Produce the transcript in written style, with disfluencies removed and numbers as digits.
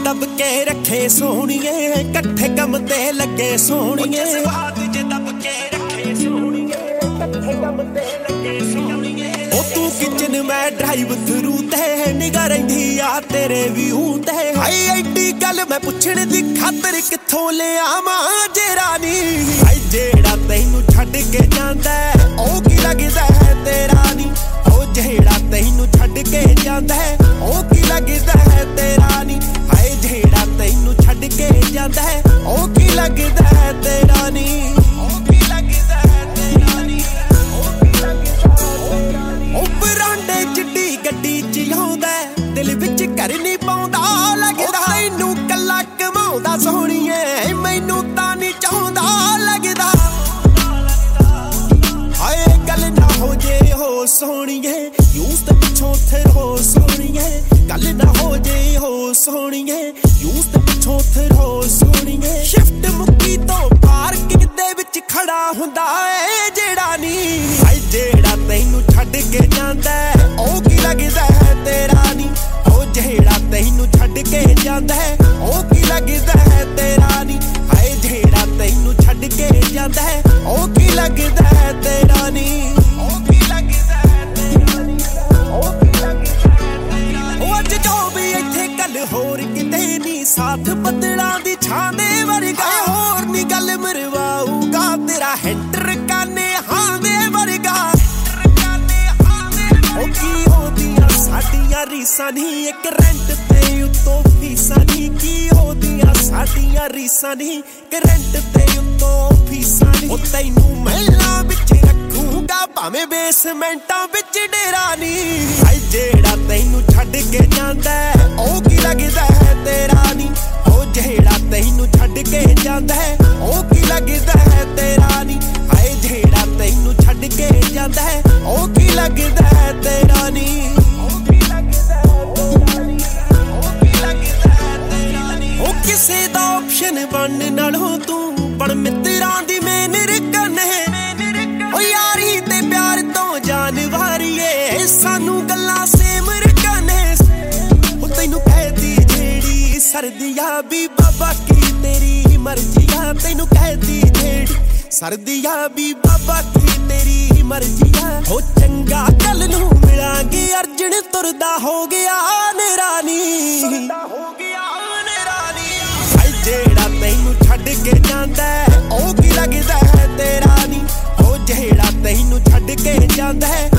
दब के रखे सोहणीए कट्ठे कम ते लगे सोहणीए जज्बात जे दब के रखे सोहणीए कट्ठे कम ते लगे सोहणीए ओ तू किचन मैं ड्राइव थरू ते निगाह रहिंदी आ तेरे व्यू ते हाय एडी गल मैं पुछण दी खातर किथों ले आवां जे रानी हाय जेड़ा तैनू छड्ड के जांदा ओ की लगदा है तेरा नी ओ जेड़ा तैनू छड्ड के जांदा ओ की लगदा है तेरा नी हाय जेड़ा तैनू छड्ड के जांदा ओ की लगदा है तेरा नी ओ की लगदा है तेरा नी ओ की लगदा है तेरा नी ओ बरांडे चिट्टी गड्डी च आउंदा दिल विच घर नहीं पाउंदा लगदा तैनू कल्ला कमाउंदा सोहणीए मैनू तां नहीं चाहुंदा लगदा हाय गल ना हो जे हो सोहणीए यूज़ ते पिछों थे हो सोहणीए गल ना हो जे हो सोहणीए यूज़ ते पिछों थे हो सोहणीए शिफ्ट मुक्की तो पार्किंग दे विच खड़ा हुंदा ए जेड़ा नी हाय जेड़ा तैनू छड्ड के जांदा ओ की लगदा है तेरा नी ओ जेड़ा तैनू छड्ड के जांदा ओ की लगदा है तेरा नी हाय जेड़ा तैनू छड्ड के जांदा ओ की लगदा है तेरा नी ओ की लगदा है तेरा नी ओ की लगदा है तेरा नी ओ अज जो भी इत्थे गल होर किते नी साथ बदलां दी छां दे वरगा होर नी गल मरवाऊगा तेरा हैंटर काने हां दे वरगा ओ की होदियां साडियां रीसां नी इक रेंट ते उत्तों फीसां नी की होदियां साडियां रीसां नी इक रेंट ते उत्तों फीसां नी ओ तैनू महलां विच रखूंगा भावें बेसमेंटां विच डेरा नी हाय जेड़ा तैनू छड्ड के जांदा ओ की लगदा है तेरा नी ओ जेड़ा तैनू छड्ड के जांदा ओ की लगदा है तेरा नी हाय जेड़ा तैनू छड्ड के जांदा ओ की लगदा है तेरा नी ओ की लगदा है तेरा नी ओ की लगदा है तेरा नी ओ किसे दा ऑप्शन बनन नालों तू बण मित्रां दी मेन रकन है ओ यारी ते प्यार तो जान वारीए सानू गल्लां सेम रकन है ओ तैनू कहदी जेड़ी सर्दियां भी बाबा की तेरी मर्जियां तैनू कहदी जेड़ी सर्दियां भी बाबा की तेरी मर्जियां हो चंगा कल नू मिलांगे अर्जन तुरदा हो गया नेरा नी हो गया नेरा नी हाय जेड़ा तैनू छड्ड के जांदा ओ की लगदा है तेरा नी ओ जेड़ा तैनू छड्ड के जांदा